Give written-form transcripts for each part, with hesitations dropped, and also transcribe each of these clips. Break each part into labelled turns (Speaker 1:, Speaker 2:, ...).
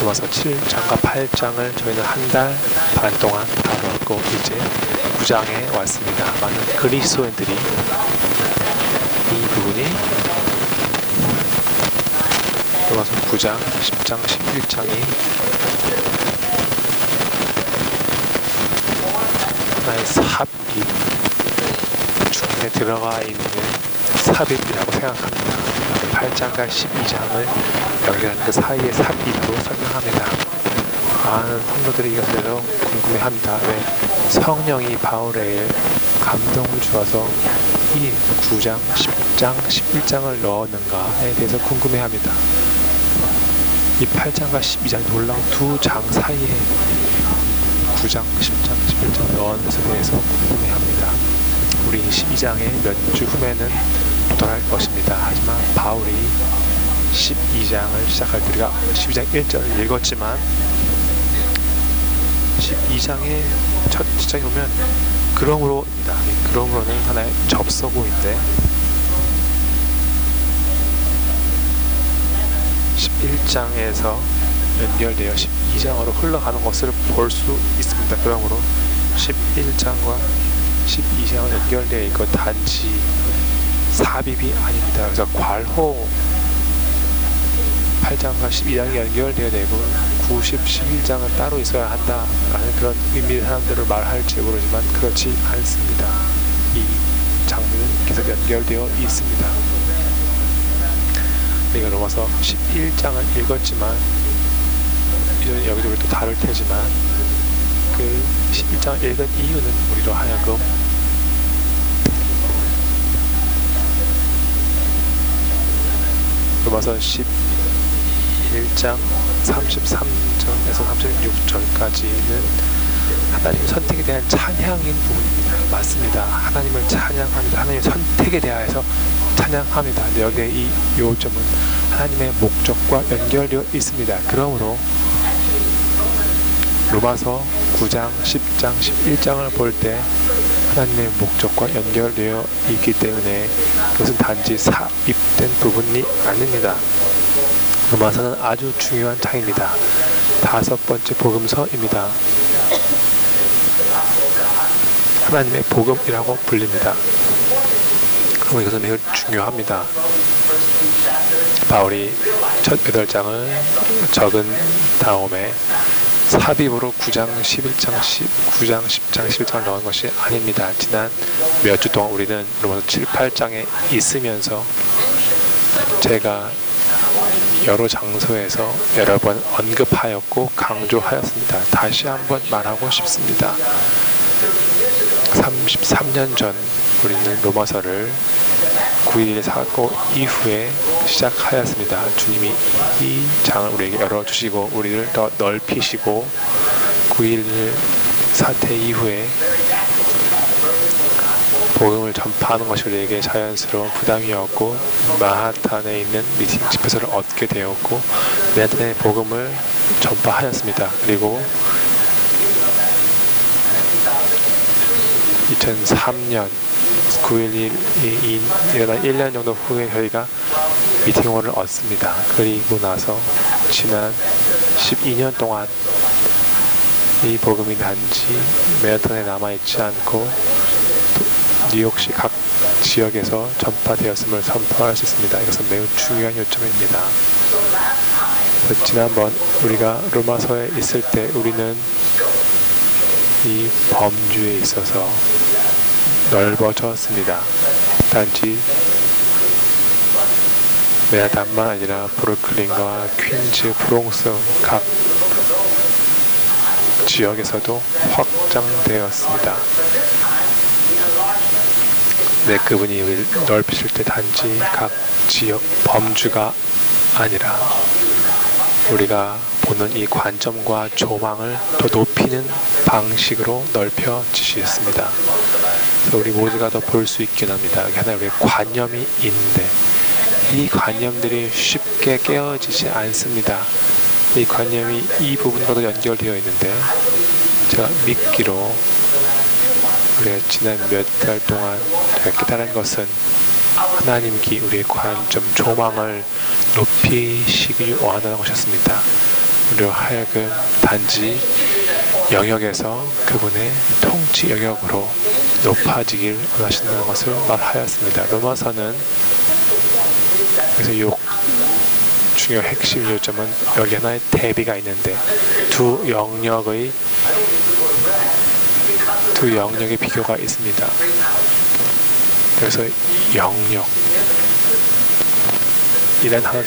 Speaker 1: 로마서 7장과 8장을 저희는 한 달 반 동안 다뤘고 이제 9장에 왔습니다. 많은 그리스도인들이 이 부분이 로마서 9장, 10장, 11장이 하나의 삽입 중에 들어가 있는 삽입이라고 생각합니다. 8장과 12장을 연결하는 그 사이의 삽입으로 설명합니다. 많은 성도들이 이것에 대해서 궁금해합니다. 왜 성령이 바울에게 감동을 주어서 이 9장, 10장, 11장을 넣었는가에 대해서 궁금해합니다. 이 8장과 12장이 놀라운 두 장 사이에 9장, 10장, 11장을 넣은 것에 대해서 궁금해합니다. 우리 12장의 몇 주 후에는 도달할 것입니다. 하지만 바울이 12장을 시작할 때 우리가 12장 1절을 읽었지만 12장의 첫 시작에 보면 그러므로입니다. 그러므로는 하나의 접속어인데 11장에서 연결되어 12장으로 흘러가는 것을 볼 수 있습니다. 그러므로 11장과 12장은 연결되어 있고 단지 삽입이 아닙니다. 그래서 괄호 8장과 12장이 연결되어야 되고 90, 11장은 따로 있어야 한다라는 그런 의미의 사람들을 말할지 모르지만 그렇지 않습니다. 이 장면은 계속 연결되어 있습니다. 우리가 로마서 11장을 읽었지만 이전 여기저기 또 다를 테지만 그 11장을 읽은 이유는 우리로 하여금 로마서 11장 33절에서 36절까지는 하나님의 선택에 대한 찬양인 부분입니다. 맞습니다. 하나님을 찬양합니다. 하나님의 선택에 대하여서 찬양합니다. 근데 여기에 이 요점은 하나님의 목적과 연결되어 있습니다. 그러므로 로마서 9장, 10장, 11장을 볼 때 하나님의 목적과 연결되어 있기 때문에 그것은 단지 삽입된 부분이 아닙니다. 로마서는 아주 중요한 장입니다. 5번째 복음서입니다. 하나님의 복음이라고 불립니다. 그럼 이것은 매우 중요합니다. 바울이 첫 8장을 적은 다음에 삽입으로 9장, 10장, 11장을 넣은 것이 아닙니다. 지난 몇 주 동안 우리는 로마서 7, 8장에 있으면서 제가 여러 장소에서 여러 번 언급하였고 강조하였습니다. 다시 한번 말하고 싶습니다. 33년 전 우리는 로마서를 9.11 사고 이후에 시작하였습니다. 주님이 이 장을 우리에게 열어주시고 우리를 더 넓히시고 9.11 사태 이후에 복음을 전파하는 것이 우리에게 자연스러운 부담이었고 마하탄에 있는 미팅 집회소를 얻게 되었고 맨하탄의 복음을 전파하였습니다. 그리고 2003년 9.11이 일어난 1년 정도 후에 저희가 미팅홀을 얻습니다. 그리고 나서 지난 12년 동안 이 복음이 단지 맨하탄에 남아있지 않고 뉴욕시 각 지역에서 전파되었음을 선포할 수 있습니다. 이것은 매우 중요한 요점입니다. 지난번 우리가 로마서에 있을 때 우리는 이 범주에 있어서 넓어졌습니다. 단지 맨하탄만 아니라 브루클린과 퀸즈, 브롱스 각 지역에서도 확장되었습니다. 네, 그분이 넓히실 때 단지 각 지역 범주가 아니라 우리가 보는 이 관점과 조망을 더 높이는 방식으로 넓혀지셨습니다. 그래서 우리 모두가 더 볼 수 있게 합니다. 여기 하나 우리의 관념이 있는데 이 관념들이 쉽게 깨어지지 않습니다. 이 관념이 이 부분과도 연결되어 있는데 제가 믿기로 우리가 지난 몇 달 동안 제가 깨달은 것은 하나님께 우리의 관점, 조망을 높이시길 원하는 것이었습니다. 우리로 하여금 단지 영역에서 그분의 통치 영역으로 높아지길 원하신다는 것을 말하였습니다. 로마서는 그래서 이 중요 핵심 요점은 여기 하나의 대비가 있는데 두 영역의 비교가 있습니다. 그래서 영역 이란 단어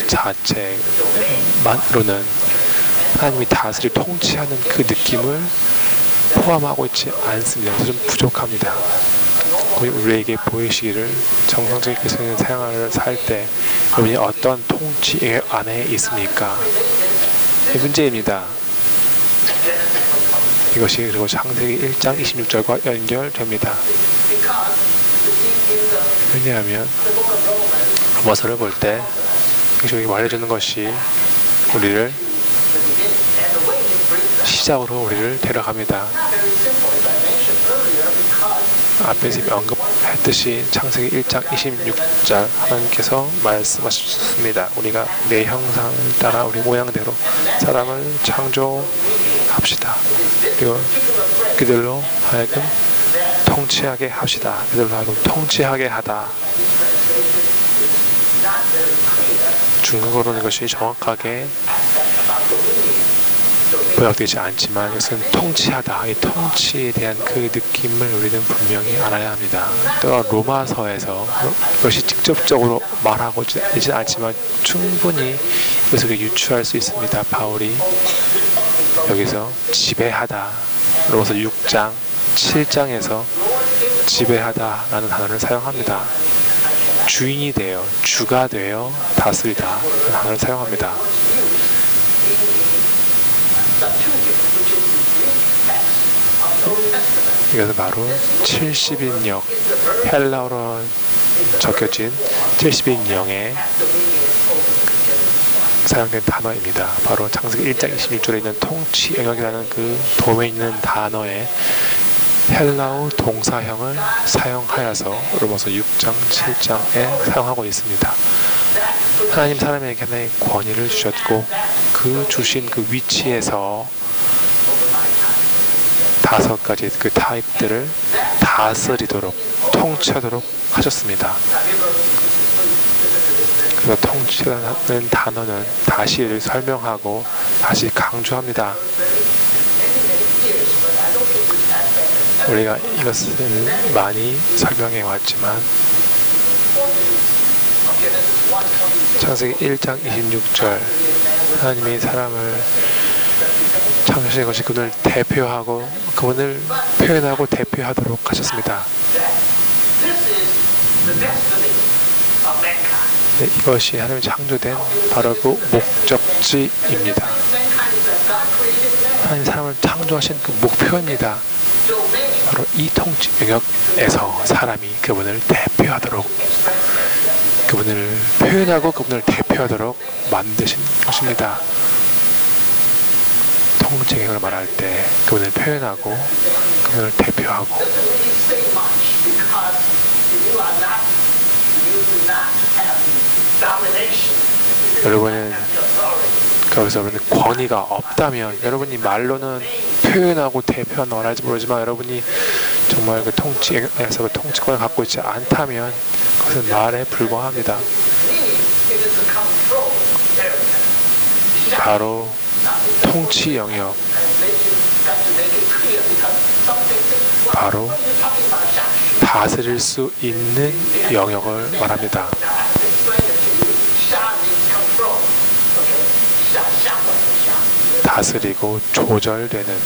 Speaker 1: 자체만으로는 하나님이 다스리 통치하는 그 느낌을 포함하고 있지 않습니다. 그래서 좀 부족합니다. 우리에게 보이시기를 정상적인 그리스도인 생활을 살 때 여러분이 어떤 통치 안에 있습니까? 이 문제입니다. 이것이 그리고 창세기 1장 26절과 연결됩니다. 왜냐하면 로마서를 볼 때 여기 말해주는 것이 우리를 시작으로 우리를 데려갑니다. 앞에서 언급했듯이 창세기 1장 26절 하나님께서 말씀하셨습니다. 우리가 내 형상을 따라 우리 모양대로 사람을 창조합시다. 그리고 그들로 하여금 통치하게 합시다. 그들로 하여금 통치하게 하다. 중국어로는 이것이 정확하게 번역되지 않지만 이것은 통치하다. 이 통치에 대한 그 느낌을 우리는 분명히 알아야 합니다. 또 로마서에서 이것이 직접적으로 말하고 있지는 않지만 충분히 이것을 유추할 수 있습니다. 바울이 여기서 지배하다. 로마서 6장, 7장에서 지배하다라는 단어를 사용합니다. 주인이 되어, 주가 되어 다스리다 라는 단어를 사용합니다. 이것은 바로 70인역, 헬라어로 적혀진 70인역에 사용된 단어입니다. 바로 창세기 1장 26절에 있는 통치 영역이라는 그 도메에 있는 단어에 헬라어 동사형을 사용하여서 로마서 6장, 7장에 사용하고 있습니다. 하나님 사람에게 하나의 권위를 주셨고 그 주신 그 위치에서 5가지 그 타입들을 다스리도록 통치하도록 하셨습니다. 그래서 통치라는 단어는 다시 설명하고 다시 강조합니다. 우리가 이것을 많이 설명해 왔지만 창세기 1장 26절 하나님이 사람을 창조하신 것이 그분을 대표하고 그분을 표현하고 대표하도록 하셨습니다. 네, 이것이 하나님이 창조된 바로 그 목적지입니다. 하나님 사람을 창조하신 그 목표입니다. 바로 이 통치 영역에서 사람이 그분을 대표하도록 그분을 표현하고 그분을 대표하도록 만드신 것입니다. 통치 영역을 말할 때 그분을 표현하고 그분을 대표하고 여러분은 거기서 권위가 없다면 여러분이 말로는 표현하고 대표하는 원할지 모르지만 여러분이 정말 그 통치에서 그 통치권을 갖고 있지 않다면 그것은 말에 불과합니다. 바로 통치 영역, 바로 다스릴 수 있는 영역을 말합니다. 다스리고 조절되는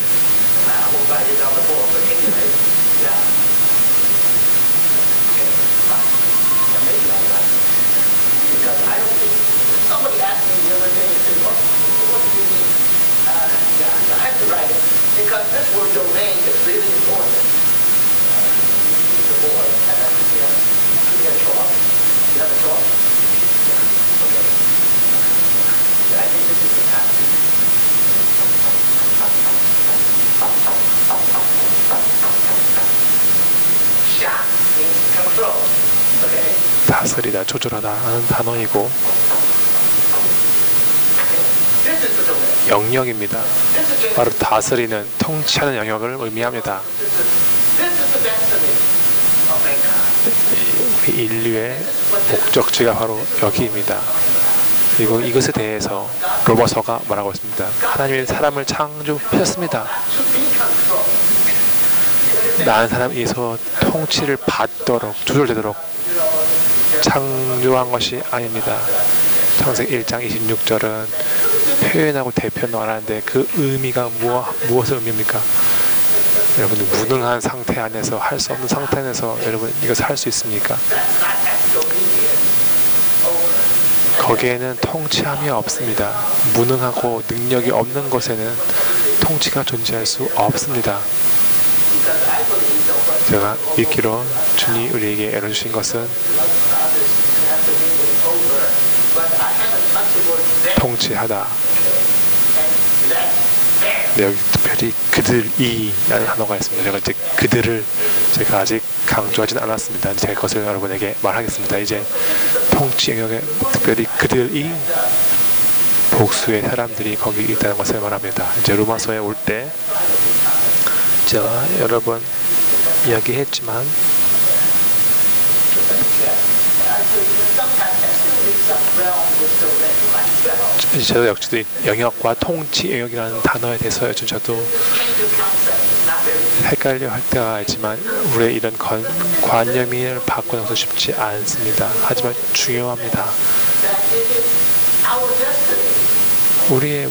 Speaker 1: 다스리다, 조절하다 하는 단어이고 영역입니다. 바로 다스리는, 통치하는 영역을 의미합니다. 우리 인류의 목적지가 바로 여기입니다. 그리고 이것에 대해서 로마서가 말하고 있습니다. 하나님이 사람을 창조하셨습니다. 나은 사람에 의해서 통치를 받도록, 조절되도록 창조한 것이 아닙니다. 창세기 1장 26절은 표현하고 대표는 말하는데 그 의미가 무엇을 의미합니까? 여러분, 무능한 상태 안에서, 할 수 없는 상태 안에서 여러분 이것을 할 수 있습니까? 거기에는 통치함이 없습니다. 무능하고 능력이 없는 것에는 통치가 존재할 수 없습니다. 제가 믿기로 주님 우리에게 열어주신 것은 통치하다. 네, 여기 특별히 그들이 라는 단어가 있습니다. 제가 이제 그들을 제가 아직 강조하진 않았습니다. 제가 그것을 여러분에게 말하겠습니다. 이제 통치 영역에 특별히 그들이 복수의 사람들이 거기 있다는 것을 말합니다. 이제 로마서에 올 때 제가 여러 번 이야기했지만 저도 역시도 영역과 통치 영역이라는 단어에 대해서 요즘 저도 헷갈려 할 때가 있지만 우리의 이런 관념을 바꾸는 것은 쉽지 않습니다. 하지만 중요합니다. 우리의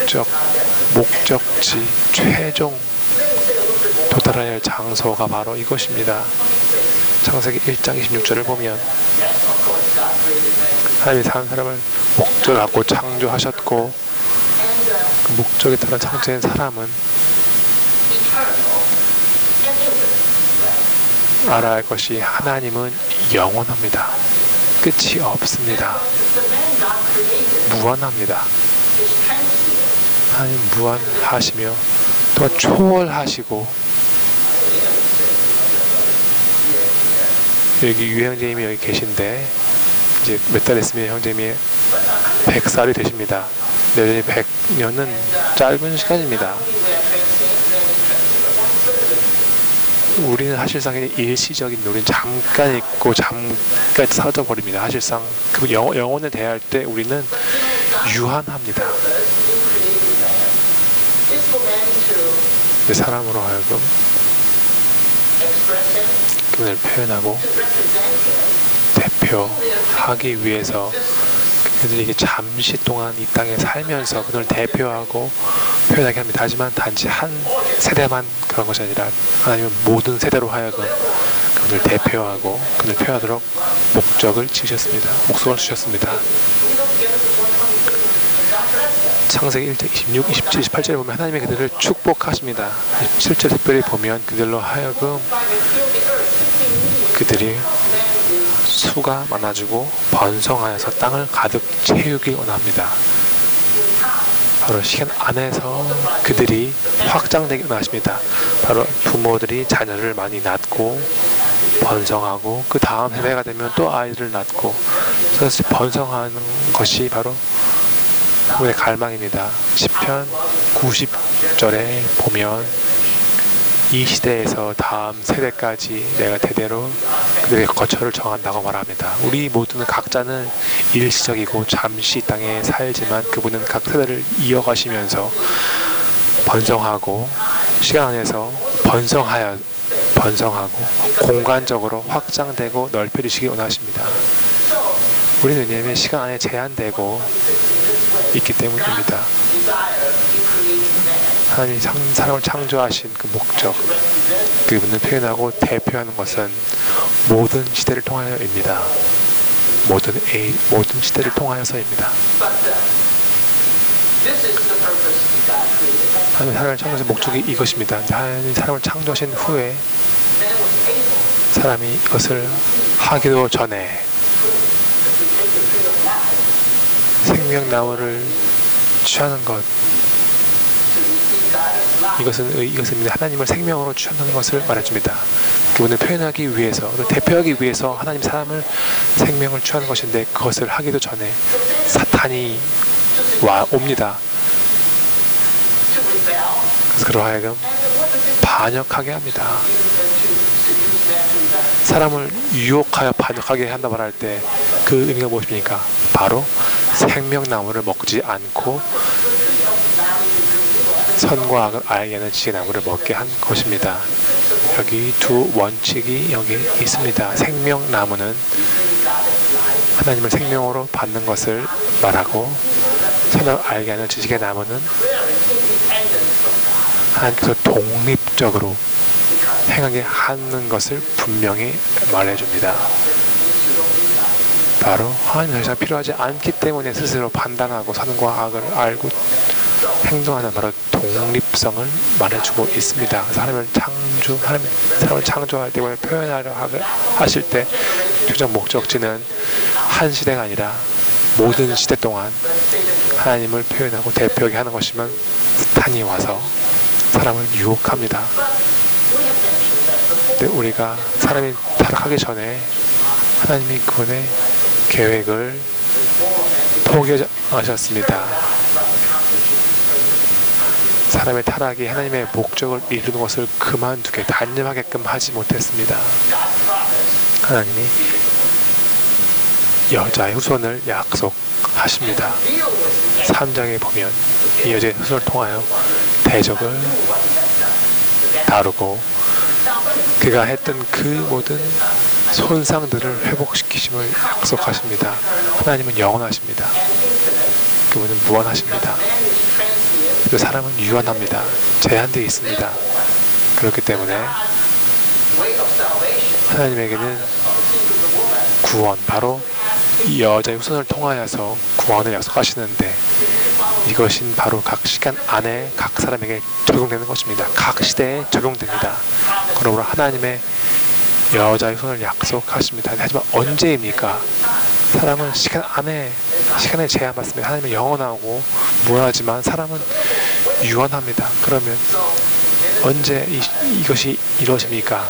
Speaker 1: 목적지, 최종 도달해야 할 장소가 바로 이것입니다. 창세기 1장 26절을 보면 하나님이 한 사람을 목적을 갖고 창조하셨고 그 목적에 따라 창조된 사람은 알아야 할 것이 하나님은 영원합니다. 끝이 없습니다. 무한합니다. 하나님 무한하시며 또한 초월하시고 여기 유형제님이 여기 계신데 이제 몇 달 있으면 형제님이 100살이 되십니다. 여전히 100년은 짧은 시간입니다. 우리는 사실상 일시적인, 우리는 잠깐 있고 잠깐 사라져 버립니다. 사실상 그 영혼에 대할 때 우리는 유한합니다. 사람으로 하여금 그분을 표현하고 대표하기 위해서 그들에게 잠시 동안 이 땅에 살면서 그들을 대표하고 표현하게 합니다. 하지만 단지 한 세대만 그런 것이 아니라 하나님은 모든 세대로 하여금 그분을 대표하고 그분을 표현하도록 목적을 주셨습니다. 창세기 1장 26, 27, 28절에 보면 하나님이 그들을 축복하십니다. 7절 특별히 보면 그들로 하여금 그들이 수가 많아지고 번성하여서 땅을 가득 채우길 원합니다. 바로 시간 안에서 그들이 확장되길 원하십니다. 바로 부모들이 자녀를 많이 낳고 번성하고 그 다음 세대가 되면 또 아이들을 낳고 그래서 번성하는 것이 바로 우리의 갈망입니다. 시편 90절에 보면 이 시대에서 다음 세대까지 내가 대대로 그들의 거처를 정한다고 말합니다. 우리 모두는 각자는 일시적이고 잠시 땅에 살지만 그분은 각 세대를 이어가시면서 번성하고 시간 안에서 번성하고 공간적으로 확장되고 넓혀지시기 원하십니다. 우리는 왜냐하면 시간 안에 제한되고 있기 때문입니다. 하나님이 사람을 창조하신 그 목적, 그분을 표현하고 대표하는 것은 모든 시대를 통하여입니다. 모든 시대를 통하여서입니다. 하나님 사람을 창조하신 목적이 이것입니다. 하나님 사람을 창조하신 후에 사람이 이것을 하기도 전에 생명나무를 취하는 것, 이것은 하나님을 생명으로 취하는 것을 말해줍니다. 그분을 표현하기 위해서, 대표하기 위해서 하나님 사람을 생명을 취하는 것인데 그것을 하기도 전에 사탄이 옵니다. 그래서 그로 하여금 반역하게 합니다. 사람을 유혹하여 반역하게 한다고 할 때 그 의미가 무엇입니까? 바로 생명나무를 먹지 않고 선과 악을 알게 하는 지식의 나무를 먹게 한 것입니다. 여기 두 원칙이 여기 있습니다. 생명나무는 하나님을 생명으로 받는 것을 말하고, 선을 알게 하는 지식의 나무는 하나님께서 독립적으로 행하게 하는 것을 분명히 말해줍니다. 바로 하나님 더 이상 필요하지 않기 때문에 스스로 판단하고 선과 악을 알고 행동하는 바로 독립성을 말해주고 있습니다. 그래서 사람을 창조할 때, 표현하려 하실 때 최종 목적지는 한 시대가 아니라 모든 시대 동안 하나님을 표현하고 대표하게 하는 것이면 스탄이 와서 사람을 유혹합니다. 근데 우리가 사람이 타락하기 전에 하나님이 그분의 계획을 포기하셨습니다. 사람의 타락이 하나님의 목적을 이루는 것을 그만두게 단념하게끔 하지 못했습니다. 하나님이 여자의 후손을 약속하십니다. 3장에 보면 이 여자의 후손을 통하여 대적을 다루고 그가 했던 그 모든 손상들을 회복시키심을 약속하십니다. 하나님은 영원하십니다. 그분은 무한하십니다. 그 사람은 유한합니다. 제한되어 있습니다. 그렇기 때문에 하나님에게는 구원, 바로 이 여자의 후손을 통하여서 구원을 약속하시는데, 이것은 바로 각 시간 안에 각 사람에게 적용되는 것입니다. 각 시대에 적용됩니다. 그러므로 하나님의 여자의 후손을 약속하십니다. 하지만 언제입니까? 사람은 시간에 제한받습니다. 하나님은 영원하고 무한하지만 사람은 유한합니다. 그러면 언제 이것이 이루어집니까?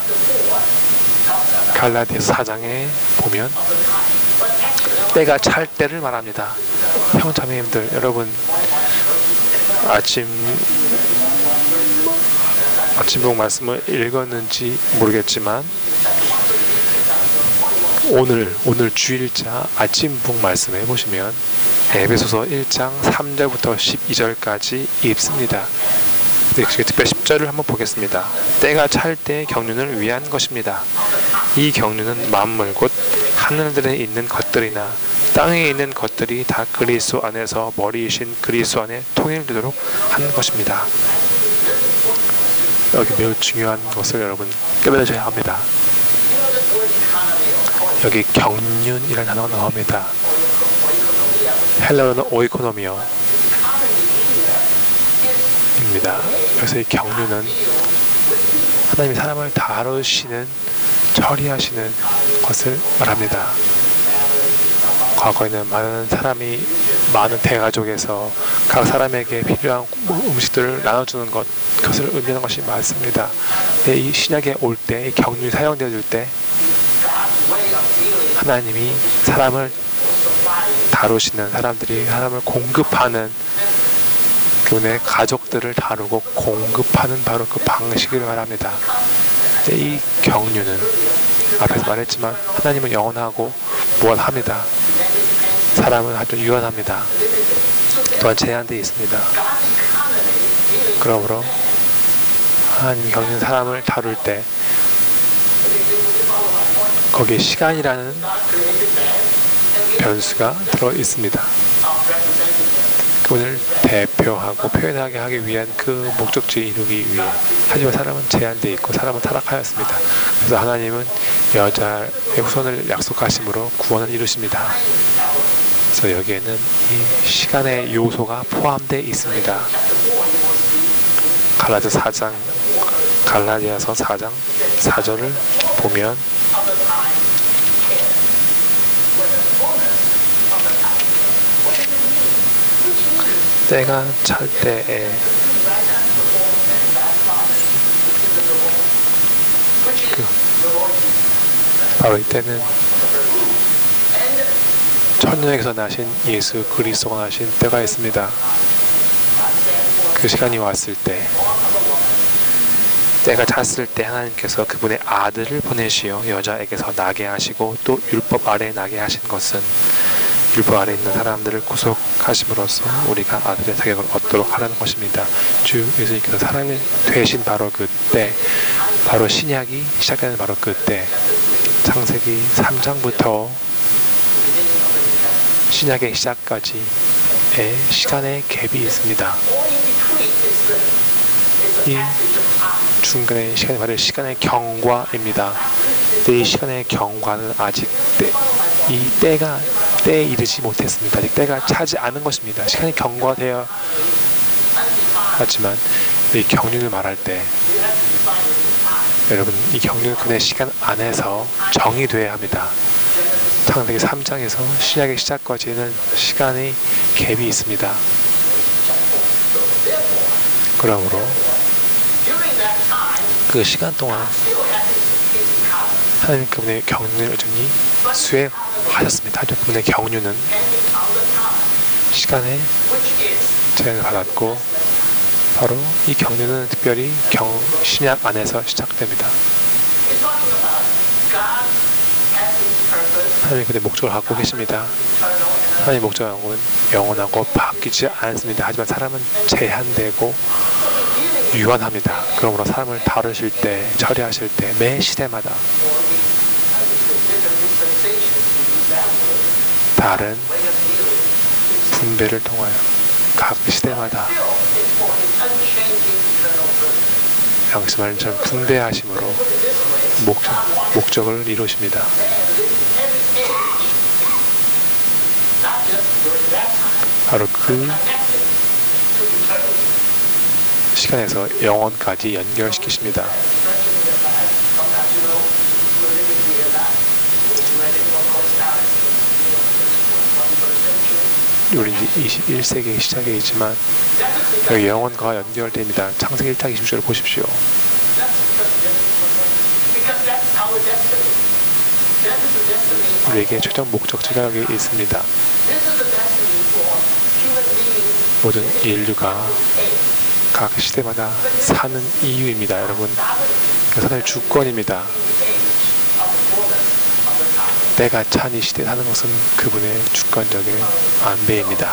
Speaker 1: 갈라디아서 4장에 보면 때가 찰 때를 말합니다. 형제자매님들, 여러분 아침복 말씀을 읽었는지 모르겠지만 오늘 주일자 아침복 말씀 해보시면 에베소서 1장 3절부터 12절까지 읽습니다. 특별히 10절을 한번 보겠습니다. 때가 찰 때의 경륜을 위한 것입니다. 이 경륜은 만물 곧 하늘들에 있는 것들이나 땅에 있는 것들이 다 그리스도 안에서 머리이신 그리스도 안에 통일되도록 하는 것입니다. 여기 매우 중요한 것을 여러분 깨달으셔야 합니다. 여기 경륜이라는 단어가 나옵니다. 헬라어는 오이코노미어 입니다. 그래서 이 경륜은 하나님이 사람을 다루시는, 처리하시는 것을 말합니다. 과거에는 많은 대가족에서 각 사람에게 필요한 음식들을 나눠주는 그것을 의미하는 것이 맞습니다. 이 신약에 올 때, 이 경륜이 사용되어질 때 하나님이 사람을 다루시는, 사람을 공급하는, 그분의 가족들을 다루고 공급하는 바로 그 방식을 말합니다. 이 경륜은 앞에서 말했지만 하나님은 영원하고 무한합니다. 사람은 아주 유한합니다. 또한 제한되어 있습니다. 그러므로 하나님이 경륜 사람을 다룰 때 거기에 시간이라는 변수가 들어 있습니다. 그분을 대표하고 표현하게 하기 위한 그 목적지에 이루기 위해. 하지만 사람은 제한되어 있고 사람은 타락하였습니다. 그래서 하나님은 여자의 후손을 약속하심으로 구원을 이루십니다. 그래서 여기에는 이 시간의 요소가 포함되어 있습니다. 갈라디아서 4장 4절을 보면 때가 찰 때에 바로 이때는 천년에서 나신 예수 그리스도가 나신 때가 있습니다. 그 시간이 왔을 때, 때가 찼을 때 하나님께서 그분의 아들을 보내시어 여자에게서 나게 하시고 또 율법 아래에 나게 하신 것은 율법 아래에 있는 사람들을 구속하심으로써 우리가 아들의 자격을 얻도록 하라는 것입니다. 주 예수님께서 사람이 되신 바로 그때, 바로 신약이 시작되는 바로 그때, 창세기 3장부터 신약의 시작까지의 시간의 갭이 있습니다. 이 중간의 시간이 바로 시간의 경과입니다. 이 시간의 경과는 아직 때에 이르지 못했습니다. 아직 때가 차지 않은 것입니다. 시간이 경과되어 하지만 이 경륜을 말할 때 여러분, 이 경륜은 그의 시간 안에서 정의되어야 합니다. 창세기 3장에서 신약의 시작까지는 시간의 갭이 있습니다. 그러므로 그 시간 동안 하나님 그분의 경륜을 여전히 수행하셨습니다. 하지만 그분의 경륜은 시간에 제한을 받았고 바로 이 경륜은 특별히 신약 안에서 시작됩니다. 하나님이 그의 목적을 갖고 계십니다. 하나님의 목적은 영원하고 바뀌지 않습니다. 하지만 사람은 제한되고 유한합니다. 그러므로 사람을 다루실 때, 처리하실 때, 매 시대마다 다른 분배를 통하여 각 시대마다 양심을 분배하심으로 목적을 이루십니다. 바로 그 시간에서 영원까지 연결시키십니다. 우리 이제 21세기의 시작이지만 여기 영원과 연결됩니다. 창세기 1장 20절을 보십시오. 우리에게 최종 목적지가 여기 있습니다. 모든 인류가 각 시대마다 사는 이유입니다. 여러분, 사는 주권입니다. 때가 찬 이 시대에 사는 것은 그분의 주권적인 안배입니다.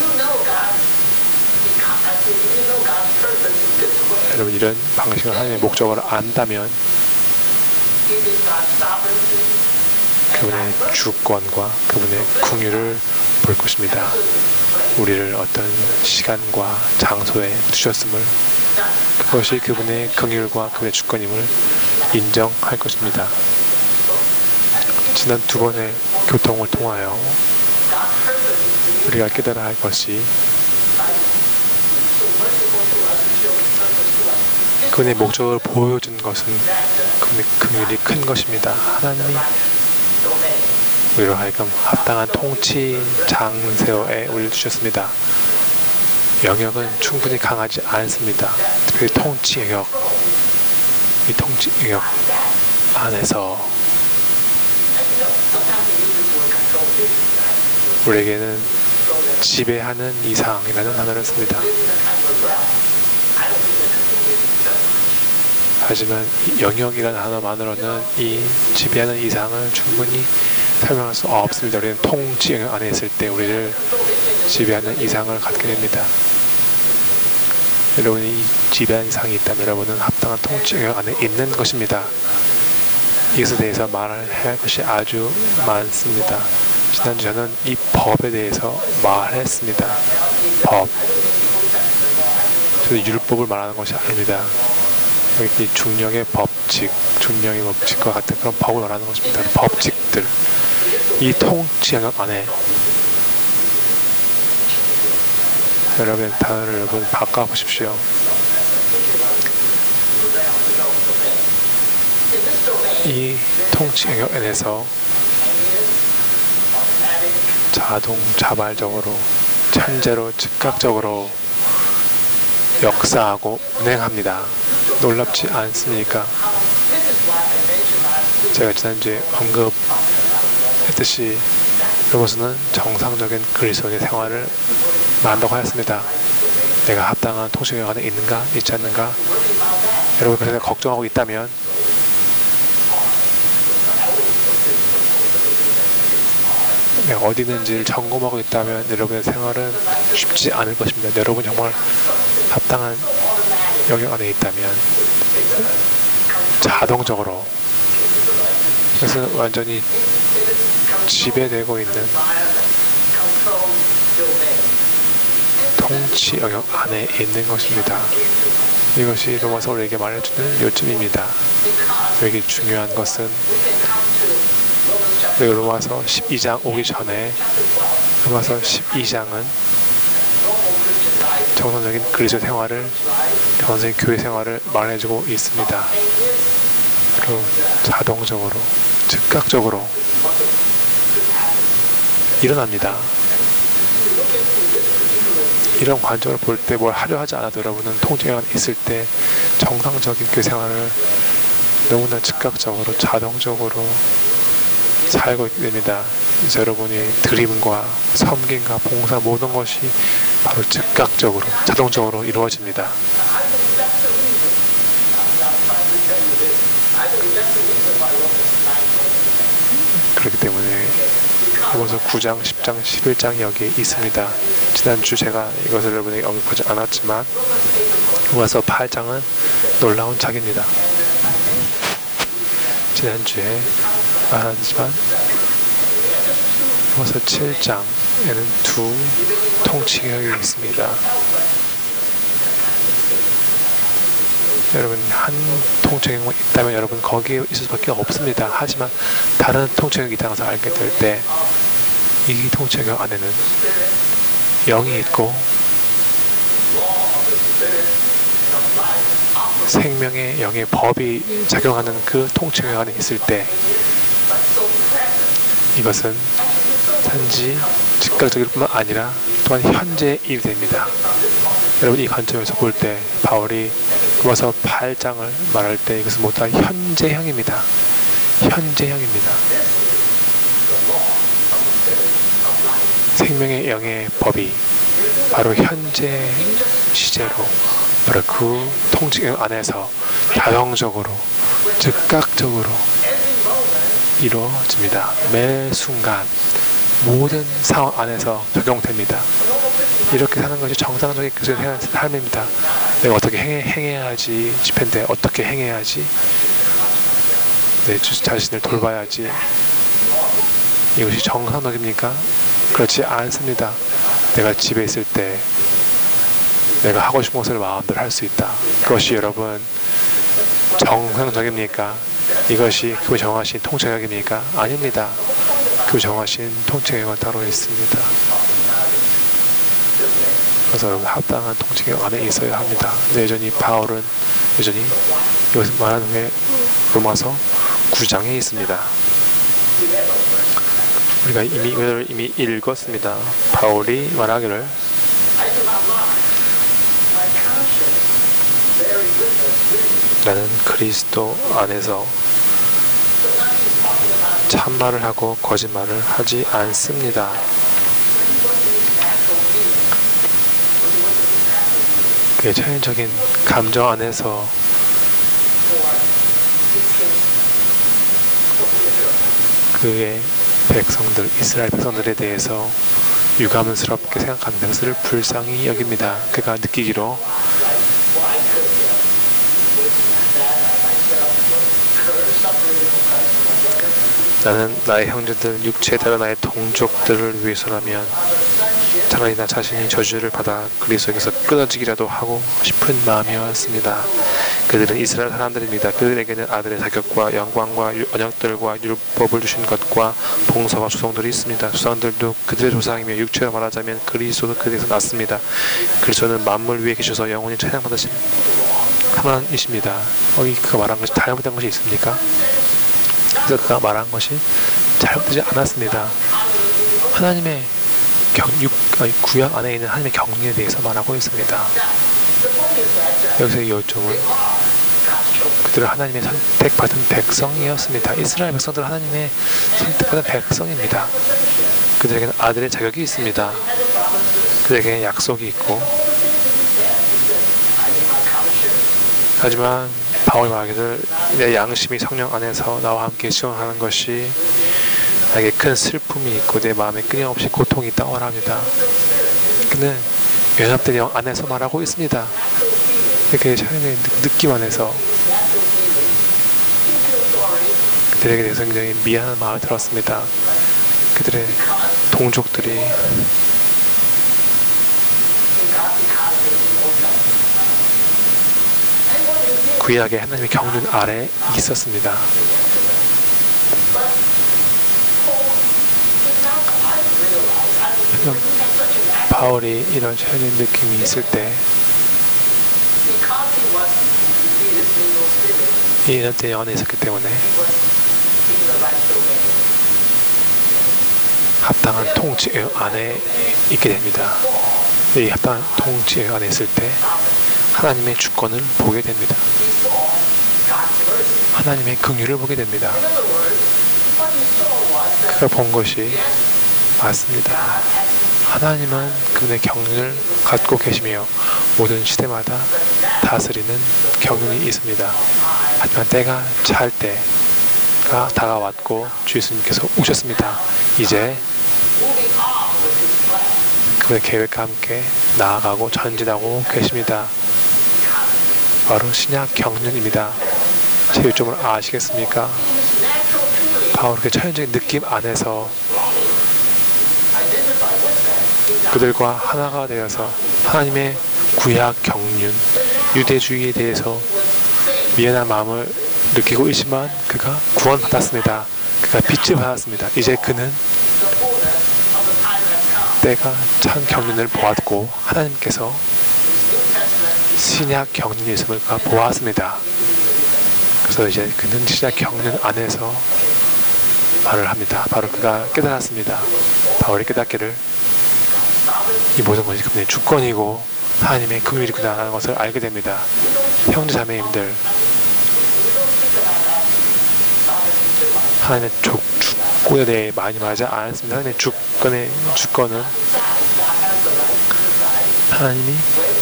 Speaker 1: 여러분, 이런 방식으로 하나님의 목적을 안다면 그분의 주권과 그분의 궁유를 볼 것입니다. 우리를 어떤 시간과 장소에 두셨음을, 그것이 그분의 긍휼과 그분의 주권임을 인정할 것입니다. 지난 두 번의 교통을 통하여 우리가 깨달아야 할 것이 그분의 목적을 보여준 것은 그분의 긍휼이 큰 것입니다. 하나님이 우리로 하여금 합당한 통치인 장세어에 우리를 주셨습니다. 영역은 충분히 강하지 않습니다. 특별히 통치 영역, 이 통치 영역 안에서 우리에게는 지배하는 이상이라는 단어를 씁니다. 하지만 영역이라는 단어만으로는 이 지배하는 이상을 충분히 설명할 수 없습니다. 우리는 통치 영역 안에 있을 때 우리를 지배하는 이상을 갖게 됩니다. 여러분이 이 지배하는 이상이 있다면 여러분은 합당한 통치 영역 안에 있는 것입니다. 이것에 대해서 말해야 할 것이 아주 많습니다. 지난주 저는 이 법에 대해서 말했습니다. 법. 저는 율법을 말하는 것이 아닙니다. 여기 중력의 법칙, 중력의 법칙과 같은 그런 법을 말하는 것입니다. 법칙들. 이 통치 영역 안에 여러분 단어를 여러분 바꿔보십시오. 이 통치 영역 안에서 자발적으로 천재로 즉각적으로 역사하고 운행합니다. 놀랍지 않습니까? 제가 지난주에 언급했듯이 그것은 정상적인 그리스도인의 생활을 말한다고 하였습니다. 내가 합당한 통치경 안에 있는가 있지 않는가, 여러분 그래서 걱정하고 있다면 내가 어디 있는지를 점검하고 있다면 여러분의 생활은 쉽지 않을 것입니다. 여러분 정말 합당한 영역 안에 있다면 자동적으로, 그래서 완전히 지배되고 있는 통치 영역 안에 있는 것입니다. 이것이 로마서 우리에게 말해주는 요점입니다. 여기 중요한 것은 로마서 12장 오기 전에 로마서 12장은 정상적인 그리스도 생활을, 정상적인 교회 생활을 말해주고 있습니다. 그리고 자동적으로, 즉각적으로 일어납니다. 이런 관점을 볼 때 뭘 하려 하지 않아도 여러분은 통제가 있을 때 정상적인 교회 생활을 너무나 즉각적으로, 자동적으로 살고 있게 됩니다. 그래서 여러분이 드림과 섬김과 봉사 모든 것이 바로 즉각적으로, 자동적으로 이루어집니다. 그렇기 때문에 로마서 9장, 10장, 11장이 여기에 있습니다. 지난주 제가 이것을 여러분에게 언급하지 않았지만 로마서 8장은 놀라운 책입니다. 지난주에 말하지만 로마서 7장에는 두 통치경이 있습니다. 여러분 한 통치경만 있다면 여러분 거기에 있을 수밖에 없습니다. 하지만 다른 통치경이 있다는 것을 알게 될 때 이 통치경 안에는 영이 있고 생명의 영의 법이 작용하는 그 통치경 안에 있을 때 이것은 단지 즉각적일 뿐만 아니라 또한 현재의 일이 됩니다. 여러분 이 관점에서 볼 때 바울이 로마서 8장을 말할 때 이것은 모두 다 현재형입니다. 현재형입니다. 생명의 영의 법이 바로 현재 시제로 바로 그 통치경 안에서 자동적으로, 즉각적으로 이루어집니다. 매 순간 모든 상황 안에서 적용됩니다. 이렇게 사는 것이 정상적인 그리스도인의 삶입니다. 내가 어떻게 행해야 하지 싶은데 어떻게 행해야지, 내 자신을 돌봐야지, 이것이 정상적입니까? 그렇지 않습니다. 내가 집에 있을 때 내가 하고 싶은 것을 마음대로 할 수 있다. 그것이 여러분 정상적입니까? 이것이 그 정하신 통치경입니까? 아닙니다. 그 정하신 통치경은 따로 있습니다. 그래서 여러분 합당한 통치경 안에 있어야 합니다. 여전히 바울은 여전히 이것을 말한 후에 로마서 9장에 있습니다. 우리가 이미 읽었습니다. 바울이 말하기를 나는 그리스도 안에서 참말을 하고 거짓말을 하지 않습니다. 그의 자연적인 감정 안에서 그의 백성들, 이스라엘 백성들에 대해서 유감스럽게 생각하는 것을 불쌍히 여깁니다. 그가 느끼기로 나는 나의 형제들, 육체에 따라 나의 동족들을 위해서라면 차라리 나 자신이 저주를 받아 그리스도에게서 끊어지기라도 하고 싶은 마음이었습니다. 그들은 이스라엘 사람들입니다. 그들에게는 아들의 자격과 영광과 언약들과 율법을 주신 것과 봉사와 조상들이 있습니다. 조상들도 그들의 조상이며 육체로 말하자면 그리스도도 그들에서 났습니다. 그리스도는 만물 위에 계셔서 영원히 찬양받으신 하나님이십니다. 그가 말한 것이 잘못된 것이 있습니까? 그래서 그가 말한 것이 잘못되지 않았습니다. 하나님의 구약 안에 있는 하나님의 경륜에 대해서 말하고 있습니다. 여기서의 요점은 그들은 하나님의 선택받은 백성이었습니다. 이스라엘 백성들은 하나님의 선택받은 백성입니다. 그들에게는 아들의 자격이 있습니다. 그들에게는 약속이 있고, 하지만 바울이 말하기를 내 양심이 성령 안에서 나와 함께 시원하는 것이 나에게 큰 슬픔이 있고 내 마음에 끊임없이 고통이 있다고 말합니다. 그는 연합된 영 안에서 말하고 있습니다. 이렇게 자신의 느낌 안에서 그들에게 대해서 굉장히 미안한 마음이 들었습니다. 그들의 동족들이 구약의 하나님의 경륜 아래 있었습니다. 바울이 이런 현의 느낌이 있을 때 이 연합된 영 안에 있었기 때문에 합당한 통치 안에 있게 됩니다. 이 합당한 통치 안에 있을 때 하나님의 주권을 보게 됩니다. 하나님의 긍휼을 보게 됩니다. 그가 본 것이 맞습니다. 하나님은 그분의 경륜을 갖고 계시며 모든 시대마다 다스리는 경륜이 있습니다. 하지만 때가 찰 때가 다가왔고 주 예수님께서 오셨습니다. 이제 그분의 계획과 함께 나아가고 전진하고 계십니다. 바로 신약 경륜입니다. 제 요점을 아시겠습니까? 바울의 천연적인 느낌 안에서 그들과 하나가 되어서 하나님의 구약 경륜, 유대주의에 대해서 미안한 마음을 느끼고 있지만 그가 구원받았습니다. 그가 빛을 받았습니다. 이제 그는 때가 찬 경륜을 보았고 하나님께서 신약 경륜이 있음을 그가 보았습니다. 그래서 이제 그는 신약 경륜 안에서 말을 합니다. 바로 그가 깨달았습니다. 바울이 깨닫기를 이 모든 것이 그분의 주권이고 하나님의 긍휼이구나 하는 것을 알게 됩니다. 형제 자매님들, 하나님의 주권에 대해 많이 말하지 않습니다. 하나님의 주권은 하나님이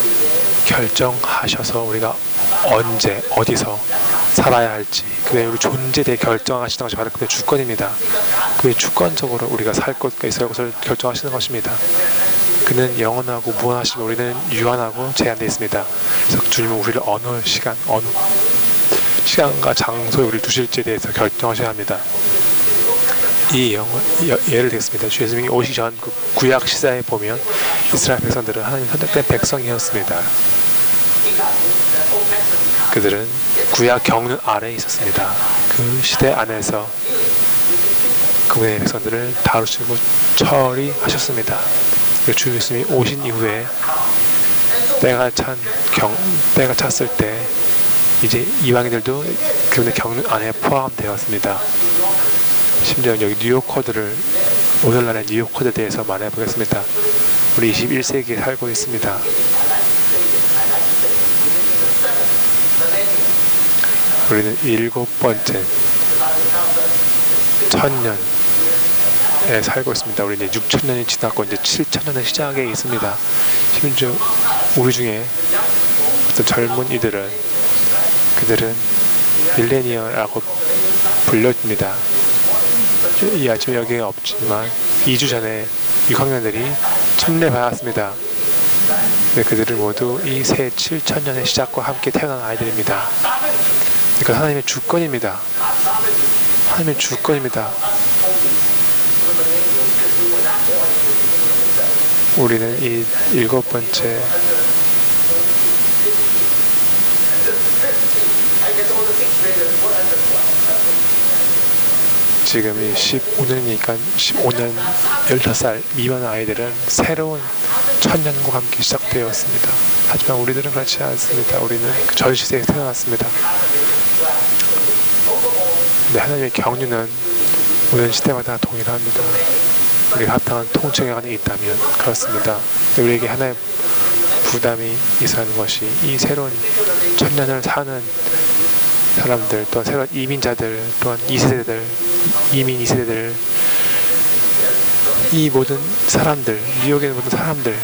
Speaker 1: 결정하셔서 우리가 언제 어디서 살아야 할지 그의 우리 존재에 대해 결정하시는 것이 바로 그의 주권입니다. 그의 주권적으로 우리가 살 곳과 있을 것을 결정하시는 것입니다. 그는 영원하고 무한하시며 우리는 유한하고 제한되어 있습니다. 그래서 주님은 우리를 어느 시간과 장소에 우리를 두실지에 대해서 결정하셔야 합니다. 이 예를 들겠습니다. 주 예수님이 오시기 전 그 구약 시대에 보면 이스라엘 백성들은 하나님 선택된 백성이었습니다. 그들은 구약 경륜 아래에 있었습니다. 그 시대 안에서 그분의 백성들을 다루시고 처리하셨습니다. 주 예수님이 오신 이후에 때가 찼을 때 이제 이방인들도 그분의 경륜 안에 포함되었습니다. 심지어 여기 뉴욕 코드를 오늘날의 뉴욕 코드에 대해서 말해보겠습니다. 우리 21세기에 살고 있습니다. 우리는 7번째 천년에 살고 있습니다. 우리 이제 6천년이 지났고 이제 7천년의 시작에 있습니다. 심지어 우리 중에 어떤 젊은이들은 그들은 밀레니얼이라고 불려집니다. 이 아침에 여기에 없지만 2주 전에 6학년들이 침례받았습니다. 네, 그들은 모두 이 새 7천년의 시작과 함께 태어난 아이들입니다. 그러니까 하나님의 주권입니다. 하나님의 주권입니다. 우리는 이 7번째 지금이 15년이니까 15년 15살 미만 아이들은 새로운 천년과 함께 시작되었습니다. 하지만 우리들은 그렇지 않습니다. 우리는 그 전 시대에 태어났습니다. 근데 하나님의 경륜은 모든 시대마다 동일합니다. 우리가 합당한 통치 안에 있다면 그렇습니다. 우리에게 하나의 부담이 있어야 하는 것이 이 새로운 천년을 사는 사람들, 또한 새로운 이민자들, 또한 2세대들, 이민 2세대들 이 모든 사람들, 뉴욕의 모든 사람들의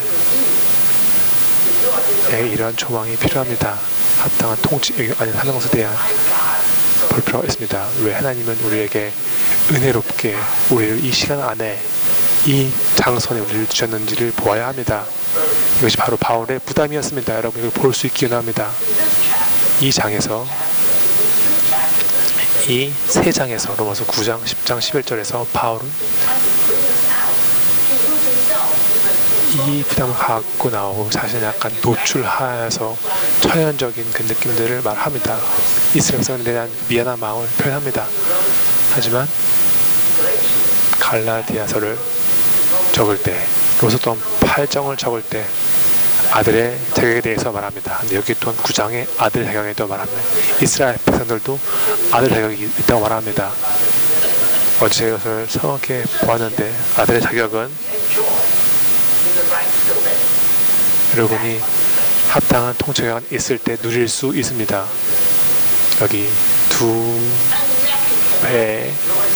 Speaker 1: 이러한 조망이 필요합니다. 합당한 통치, 아니 하는 것에 대한 볼 필요가 있습니다. 왜 하나님은 우리에게 은혜롭게 우리를 이 시간 안에 이 장소에 우리를 주셨는지를 보아야 합니다. 이것이 바로 바울의 부담이었습니다. 여러분 이걸 볼 수 있기를 합니다. 이 장에서 이 세 장에서 로마서 9장, 10장, 11절에서 바울은 이 부담을 갖고 나오고 자신을 약간 노출하여서 처연적인 그 느낌들을 말합니다. 이스라엘 백성에 대한 미안한 마음을 표현합니다. 하지만 갈라디아서를 적을 때, 로마서 8장을 적을 때 아들의 자격에 대해서 말합니다. 근데 여기 또한 9장의 아들 자격에 대해서 말합니다. 이스라엘 백성들도 아들 자격이 있다고 말합니다. 어제 이것을 성확히 보았는데 아들의 자격은 여러분이 합당한 통치가 있을 때 누릴 수 있습니다. 여기 두 배의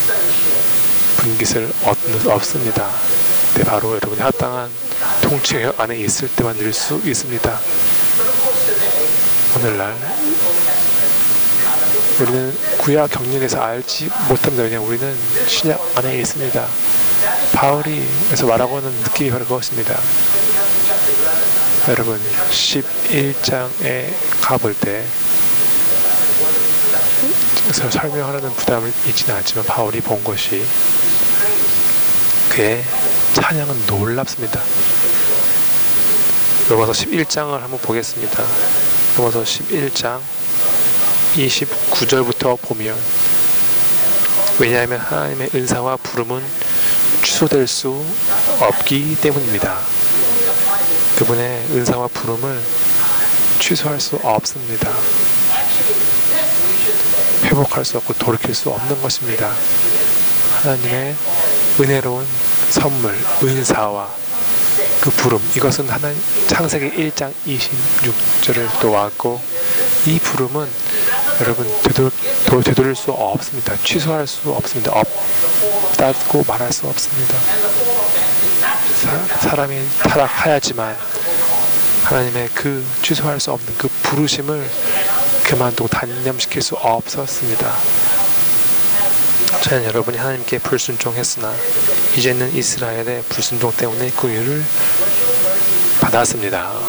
Speaker 1: 분깃을 없습니다. 근데 바로 여러분이 합당한 통치가 안에 있을 때만 누릴 수 있습니다. 오늘날 우리는 구약 경륜에서 알지 못합니다. 그냥 우리는 신약 안에 있습니다. 바울이 그래서 말하고 있는 느낌이 바로 그것입니다. 여러분 11장에 가볼 때 설명하려는 부담을 있지는 않지만 바울이 본 것이 그의 찬양은 놀랍습니다. 로마서 11장을 한번 보겠습니다. 로마서 11장 29절부터 보면 왜냐하면 하나님의 은사와 부름은 취소될 수 없기 때문입니다. 그분의 은사와 부름을 취소할 수 없습니다. 회복할 수 없고 돌이킬 수 없는 것입니다. 하나님의 은혜로운 선물, 은사와 그 부름, 이것은 하나님 창세기 1장 26절에 또 왔고 이 부름은 여러분 되돌릴 수 없습니다. 취소할 수 없습니다. 없다고 말할 수 없습니다. 사람이 타락하였지만 하나님의 그 취소할 수 없는 그 부르심을 그만두고 단념시킬 수 없었습니다. 저는 여러분이 하나님께 불순종했으나 이제는 이스라엘의 불순종 때문에 긍휼을 받았습니다.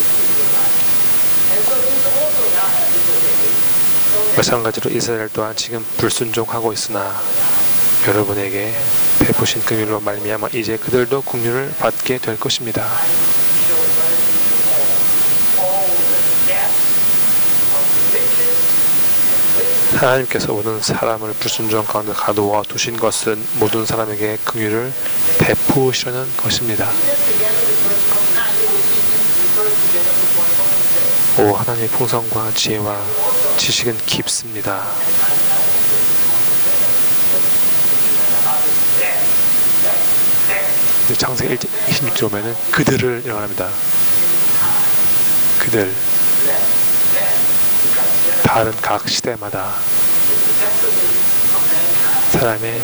Speaker 1: 마찬가지로 이스라엘 또한 지금 불순종하고 있으나 여러분에게 베푸신 긍휼로 말미암아 이제 그들도 긍휼을 받게 될 것입니다. 하나님께서 모든 사람을 불순종 가운데 가두어 두신 것은 모든 사람에게 긍휼을 베푸시려는 것입니다. 오 하나님의 풍성과 지혜와 지식은 깊습니다. 창세기 26절 보면은 그들을 말합니다. 그들 다른 각 시대마다 사람의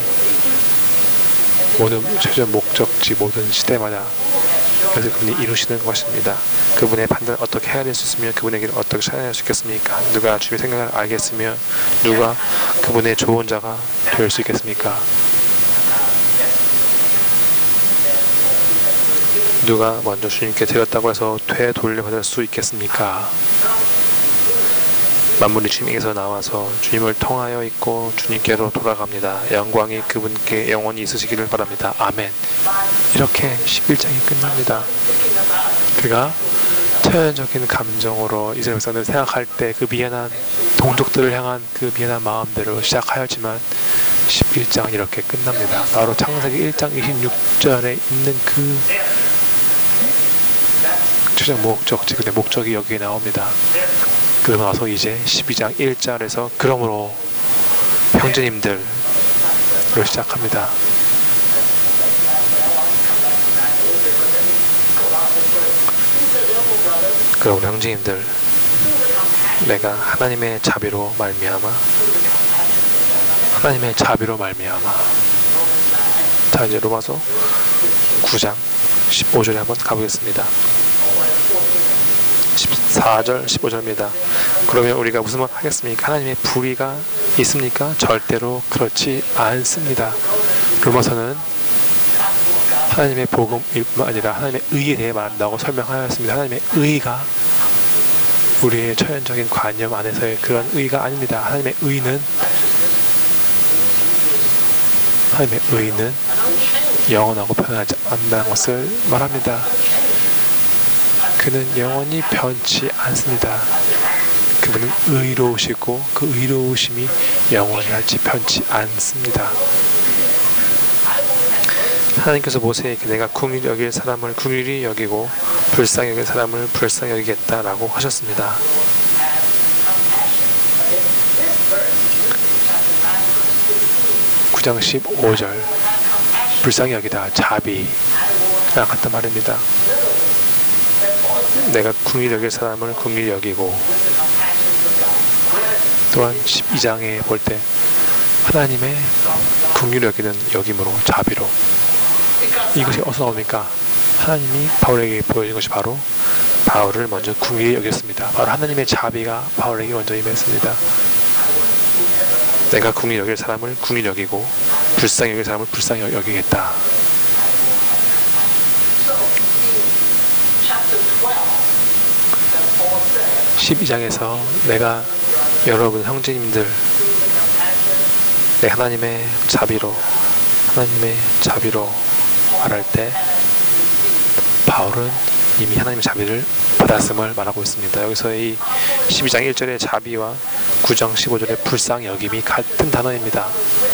Speaker 1: 모든 최종 목적지 모든 시대마다 그래서 그분이 이루시는 것입니다. 그분의 판단을 어떻게 해야 될 수 있으며 그분의 길을 어떻게 찾아낼 수 있겠습니까? 누가 주의 생각을 알겠으며 누가 그분의 좋은 자가 될 수 있겠습니까? 누가 먼저 주님께 드렸다고 해서 되돌려받을 수 있겠습니까? 만물이 주님에게서 나와서 주님을 통하여 있고 주님께로 돌아갑니다. 영광이 그분께 영원히 있으시기를 바랍니다. 아멘. 이렇게 11장이 끝납니다. 그가 처연적인 감정으로 이스라엘 백성들을 생각할 때 그 미안한 동족들을 향한 그 미안한 마음대로 시작하였지만 11장은 이렇게 끝납니다. 바로 창세기 1장 26절에 있는 그 최종 목적지, 근데 목적이 여기에 나옵니다. 그러고 나서 이제 12장 1절에서 그러므로 형제님들로 시작합니다. 그러므로 형제님들 내가 하나님의 자비로 말미암아 자 이제 로마서 9장 15절에 한번 가보겠습니다. 14절 15절입니다. 그러면 우리가 무슨 말 하겠습니까? 하나님의 불의가 있습니까? 절대로 그렇지 않습니다. 로마서는 하나님의 복음뿐만 아니라 하나님의 의에 대해 말한다고 설명하였습니다. 하나님의 의가 우리의 초연적인 관념 안에서의 그런 의가 아닙니다. 하나님의 의는 영원하고 변하지 않는다는 것을 말합니다. 그는 영원히 변치 않습니다. 그분은 의로우시고 그 의로우심이 영원하지 변치 않습니다. 하나님께서 모세에게 내가 긍휼히 여길 사람을 긍휼히 여기고 불쌍히 여길 사람을 불쌍히 여기겠다라고 하셨습니다. (9장 15절) 불쌍히 여기다 자비랑 같은 말입니다. 내가 긍휼히 여길 사람을 긍휼히 여기고, 또한 12장에 볼 때 하나님의 긍휼히 여기는 여김으로 자비로, 이것이 어디서 나옵니까? 하나님이 바울에게 보여준 것이 바로 바울을 먼저 긍휼히 여겼습니다. 바로 하나님의 자비가 바울에게 먼저 임했습니다. 내가 긍휼히 여길 사람을 긍휼히 여기고 불쌍히 여길 사람을 불쌍히 여기겠다. (12장에서) 내가 여러분 형제님들 내 하나님의 자비로 말할 때 바울은 이미 하나님의 자비를 받았음을 말하고 있습니다. 여기서 이 12장 1절의 자비와 9장 15절의 불쌍히 여김이 같은 단어입니다.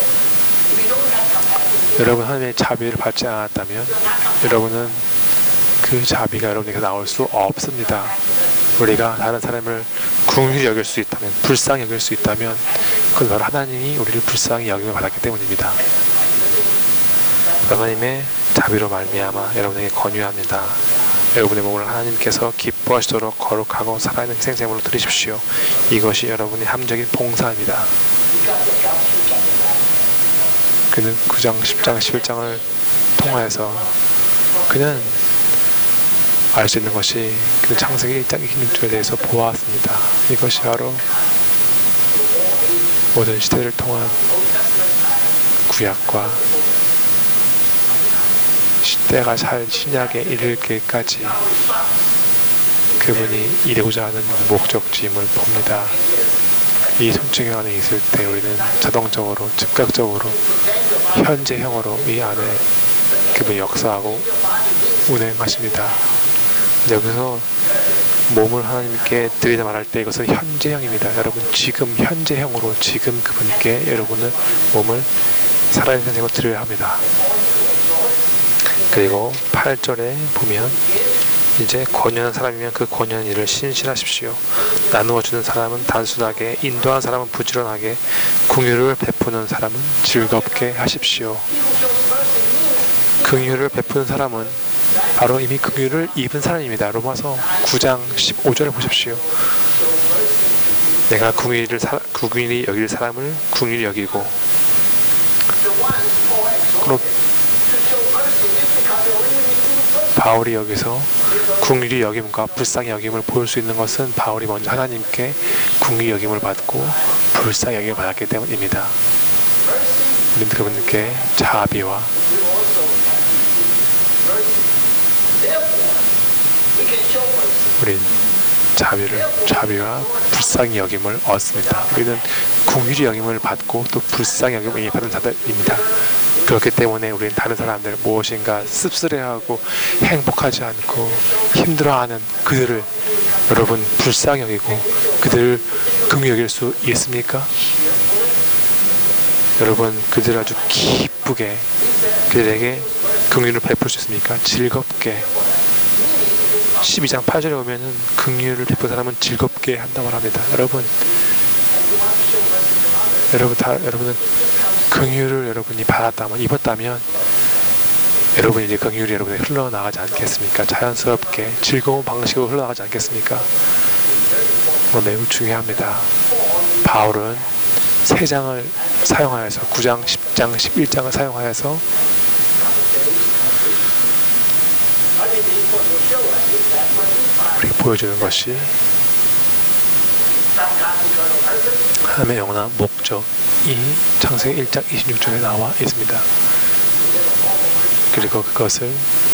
Speaker 1: 여러분 하나님의 자비를 받지 않았다면 여러분은 그 자비가 여러분에게 나올 수 없습니다. 우리가 다른 사람을 긍휼히 여길 수 있다면, 불쌍히 여길 수 있다면 그건 바로 하나님이 우리를 불쌍히 여김을 받았기 때문입니다. 하나님의 자비로 말미암아 여러분에게 권유합니다. 여러분의 몸을 하나님께서 기뻐하시도록 거룩하고 살아있는 희생제물로 드리십시오. 이것이 여러분의 함적인 봉사입니다. 그는 9장, 10장, 11장을 통하여서 그는 알 수 있는 것이 그 창세기 1장 26절에 대해서 보았습니다. 이것이 바로 모든 시대를 통한 구약과 시대가 잘 신약에 이르기까지 그분이 이루고자 하는 목적지임을 봅니다. 이 손등에 안에 있을 때 우리는 자동적으로, 즉각적으로, 현재형으로 이 안에 그분이 역사하고 운행하십니다. 여기서 몸을 하나님께 드리다 말할 때 이것은 현재형입니다. 여러분 지금 현재형으로 지금 그분께 여러분의 몸을 살아있는 생명을 드려야 합니다. 그리고 8절에 보면 이제 권유하는 사람이면 그 권유하는 일을 신실하십시오. 나누어주는 사람은 단순하게, 인도하는 사람은 부지런하게, 긍휼을 베푸는 사람은 즐겁게 하십시오. 긍휼을 베푸는 사람은 바로 이미 긍휼을 입은 사람입니다. 로마서 9장 15절을 보십시오. 내가 긍휼히 여길 사람을 긍휼히 여기고, 그럼 바울이 여기서 긍휼히 여김과 불쌍히 여김을 볼 수 있는 것은 바울이 먼저 하나님께 긍휼히 여김을 받고 불쌍히 여김을 받았기 때문입니다. 우리는 그분께 자비와 자비와 불쌍히 여김을 얻습니다. 우리는 긍휼히 여김을 받고 또 불쌍히 여김을 받은 자들입니다. 그렇기 때문에 우리는 다른 사람들 무엇인가 씁쓸해하고 행복하지 않고 힘들어하는 그들을 여러분 불쌍히 여기고 그들을 긍휼히 여길 수 있습니까? 여러분 그들을 아주 기쁘게 그들에게 긍휼을 베풀 수 있습니까? 즐겁게. 12장 8절에 보면은 긍휼을 베푼 사람은 즐겁게 한다고 합니다. 여러분은 긍휼을 여러분이 받았다면, 입었다면 여러분이 이제 긍휼이 여러분에 흘러나가지 않겠습니까? 자연스럽게 즐거운 방식으로 흘러나가지 않겠습니까? 매우 중요합니다. 바울은 3장을 사용하여서 9장, 10장, 11장을 사용하여서 우리 보여주는 것이 하나님의 영원한 목적이 창세기 1장 26절에 나와 있습니다. 그리고 그것을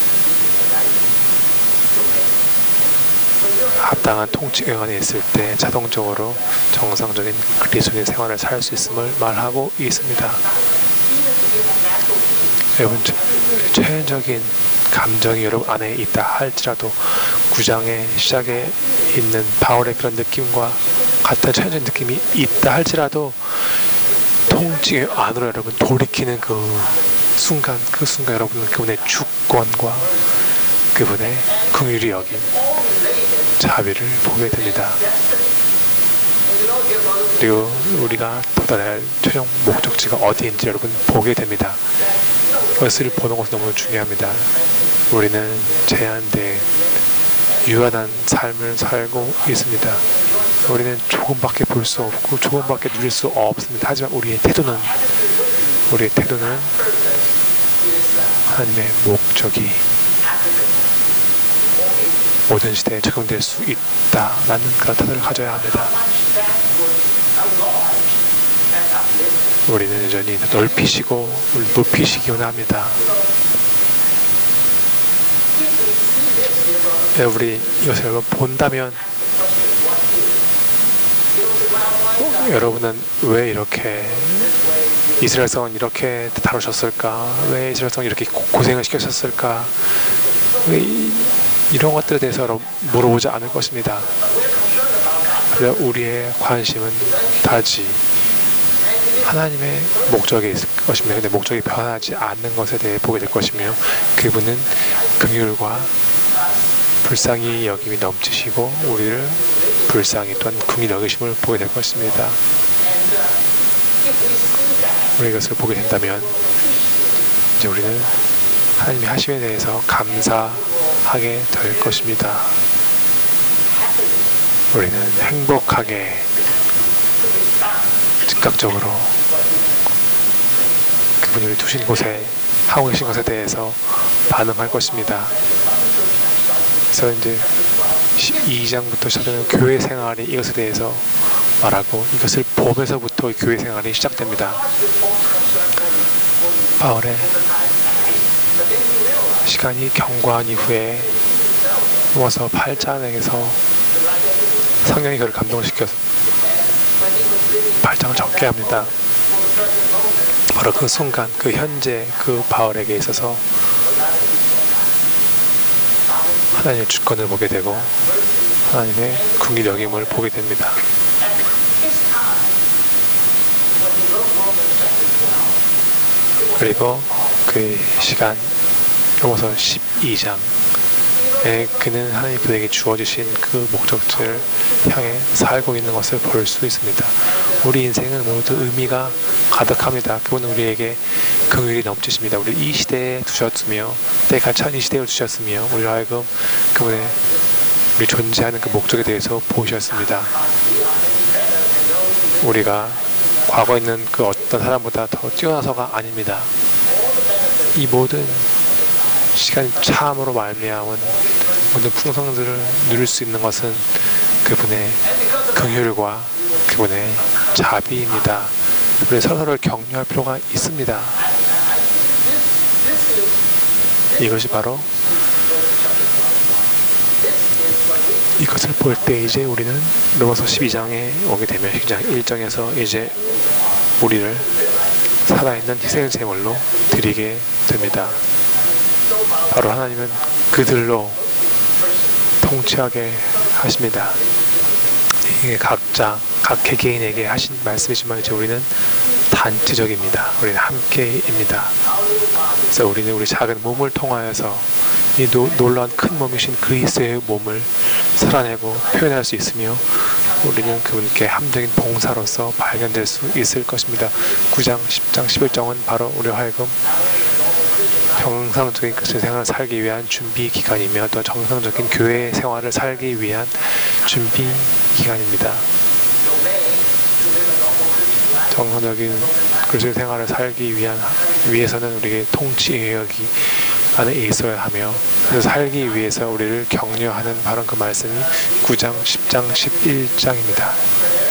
Speaker 1: 합당한 통치경 안에 있을 때 자동적으로 정상적인 그리스도인 생활을 살 수 있음을 말하고 있습니다. 여러분, 최연적인 감정이 여러분 안에 있다 할지라도 9장의 시작에 있는 바울의 그런 느낌과 같은 최연적인 느낌이 있다 할지라도 통치 안으로 여러분 돌이키는 그 순간 여러분은 그분의 주권과 그분의 긍휼히 여김, 자비를 보게 됩니다. 그리고 우리가 도달할 최종 목적지가 어디인지 여러분 보게 됩니다. 그것을 보는 것은 너무 중요합니다. 우리는 제한된 유한한 삶을 살고 있습니다. 우리는 조금밖에 볼 수 없고 조금밖에 누릴 수 없습니다. 하지만 우리의 태도는 하나님의 목적이 모든 시대에 적용될 수 있다라는 그런 태도를 가져야 합니다. 우리는 여전히 넓히시고 높이시기 원합니다. 우리 이것을 여러분 본다면 여러분은 왜 이렇게 이스라엘성은 이렇게 다루셨을까? 왜 이스라엘성은 이렇게 고생을 시켰을까? 왜 이런 것들에 대해서 여러분 물어보지 않을 것입니다. 우리의 관심은 다지 하나님의 목적에 있을 것이며, 근데 목적이 변하지 않는 것에 대해 보게 될 것이며, 그분은 긍휼과 불쌍히 여김이 넘치시고 우리를 불쌍히 또한 긍휼히 여기심을 보게 될 것입니다. 우리 이것을 보게 된다면 이제 우리는 하나님이 하심에 대해서 감사하게 될 것입니다. 우리는 행복하게 즉각적으로 그분이 우리 두신 곳에 하고 계신 것에 대해서 반응할 것입니다. 그래서 이제 2장부터 시작되는 교회 생활이 이것에 대해서 말하고, 이것을 보면서부터 교회 생활이 시작됩니다. 바울의 시간이 경과한 이후에 넘어서 8장에서 성령이 그를 감동시켜서 8장을 적게 합니다. 바로 그 순간, 그 현재, 그 바울에게 있어서 하나님의 주권을 보게 되고 하나님의 긍휼 여김을 보게 됩니다. 그리고 그 시간, 로마서 12장에 그는 하나님 그에게 주어주신 그 목적지를 향해 살고 있는 것을 볼 수 있습니다. 우리 인생은 모두 의미가 가득합니다. 그분은 우리에게 긍휼이 넘치십니다. 우리 이 시대에 두셨으며, 때가 찬 이 시대를 두셨으며, 우리로 하여금 그분의 우리 존재하는 그 목적에 대해서 보셨습니다. 우리가 과거에 있는 그 어떤 사람보다 더 뛰어나서가 아닙니다. 이 모든 시간이 참으로 말미암은 모든 풍성들을 누릴 수 있는 것은 그분의 긍휼과 그분의 자비입니다. 우리 서로를 격려할 필요가 있습니다. 이것이 바로 이것을 볼 때 이제 우리는 로마서 12장에 오게 되면 1장에서 이제 우리를 살아있는 희생 제물로 드리게 됩니다. 바로 하나님은 그들로 통치하게 하십니다. 이게 각 개개인에게 하신 말씀이지만 이제 우리는 단체적입니다. 우리는 함께입니다. 그래서 우리는 우리 작은 몸을 통하여서 이 놀라운 큰 몸이신 그리스도의 몸을 살아내고 표현할 수 있으며, 우리는 그분께 함적인 봉사로서 발견될 수 있을 것입니다. 9장, 10장, 11장은 바로 우리 하여금 정상적인 그리스도 생활을 살기 위한 준비 기간이며, 또 정상적인 교회 생활을 살기 위한 준비 기간입니다. 정상적인 그리스도 생활을 살기 위해서는 우리에게 통치 영역이 안에 있어야 하며 그래서 살기 위해서 우리를 격려하는 바로 그 말씀이 9장, 10장, 11장입니다.